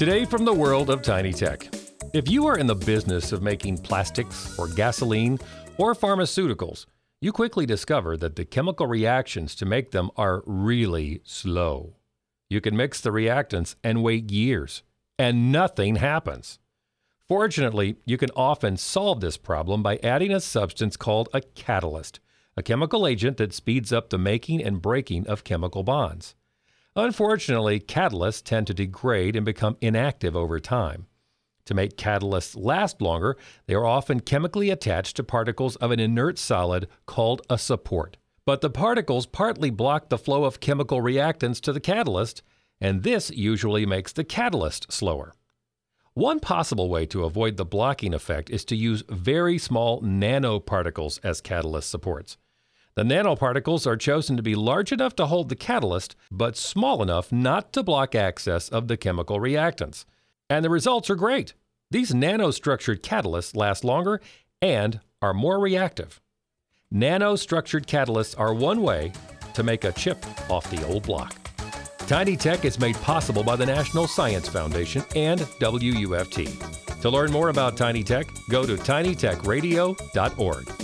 Today from the world of Tiny Tech. If you are in the business of making plastics or gasoline or pharmaceuticals, you quickly discover that the chemical reactions to make them are really slow. You can mix the reactants and wait years, and nothing happens. Fortunately, you can often solve this problem by adding a substance called a catalyst, a chemical agent that speeds up the making and breaking of chemical bonds. Unfortunately, catalysts tend to degrade and become inactive over time. To make catalysts last longer, they are often chemically attached to particles of an inert solid called a support. But the particles partly block the flow of chemical reactants to the catalyst, and this usually makes the catalyst slower. One possible way to avoid the blocking effect is to use very small nanoparticles as catalyst supports. The nanoparticles are chosen to be large enough to hold the catalyst, but small enough not to block access of the chemical reactants. And the results are great. These nanostructured catalysts last longer and are more reactive. Nanostructured catalysts are one way to make a chip off the old block. Tiny Tech is made possible by the National Science Foundation and WUFT. To learn more about Tiny Tech, go to tinytechradio.org.